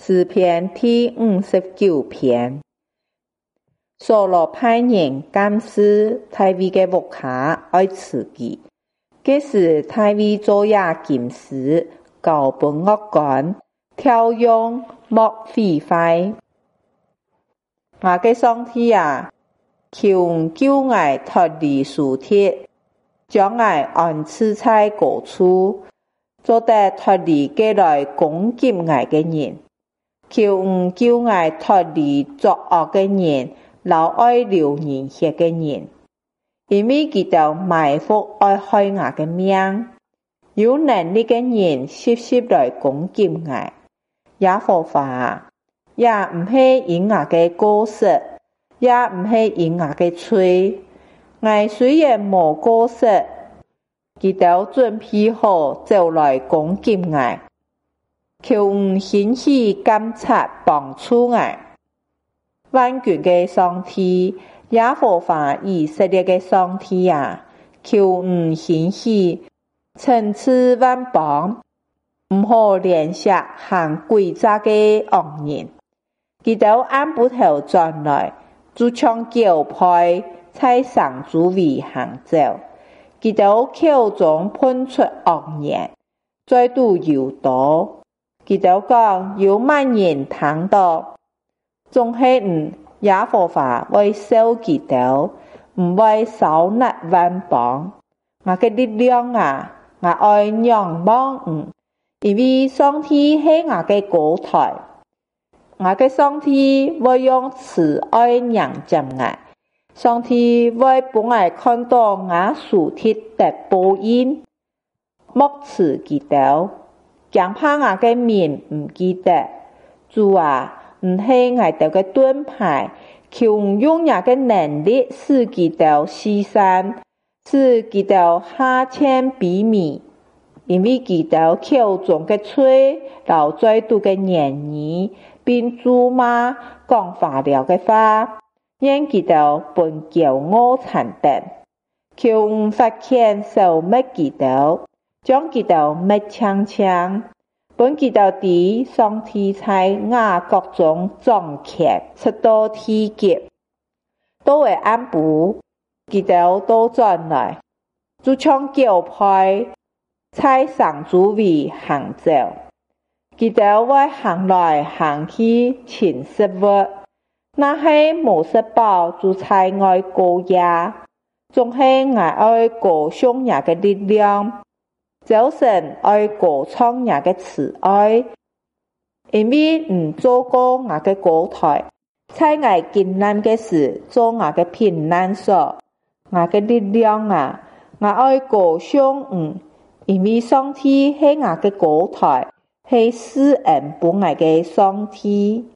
诗篇第59篇。所羅派人監視大衛的木下愛刺激，這時大衛做也禁食，高本惡幹，挑用莫毀壞。我的上帝啊，求救我脫離仇敵，將我安置在高處，做得脫離過來攻擊我的人。求救我脫離作惡的人，流愛流人血的人，因為他們埋伏愛害我的命，有能力的人時時來攻擊我。耶和華也唔係因我的過失，也唔係因我的罪。我雖然無過失，他們準備好就來攻擊我。求興起監察幫助我。萬軍的上帝，耶和華以色列的上帝啊，求興起懲治萬邦，唔好憐惜行詭詐的惡人。他們按不頭轉來，就像狗跛在上主位行走。他們口中噴出惡言，再度誘導。他們講有萬人聽到，總係耶和華會收他們，唔會收納萬邦。我的力量啊，我愛仰望因為上帝係我的高台。我的上帝會用慈愛迎接我，上帝會幫我看到我所貼的報應，莫辭他們。驚怕我的面唔記得，主啊，唔係我哋嘅盾牌，求用我的能力使佢哋失散，使佢哋下陷卑微，因為佢哋口中嘅嘴，流最多嘅言語，並咒罵講化療嘅話，讓佢哋本驕傲殘等，求發遣消滅佢哋。將佢哋滅清清，本佢哋啲上帝在雅各中掌權，直到地極，都會按步，佢哋都轉來，就像狗跛在上主位行走，佢哋會行來行去尋食物，那係無食飽就在愛過夜，總係我愛過上也嘅力量。早晨愛歌唱我的慈愛，因為唔做過我的高台，在我艱難的時做我的平安所，我的力量啊，我愛歌唱因為上帝係我的高台，係施恩幫我的上帝。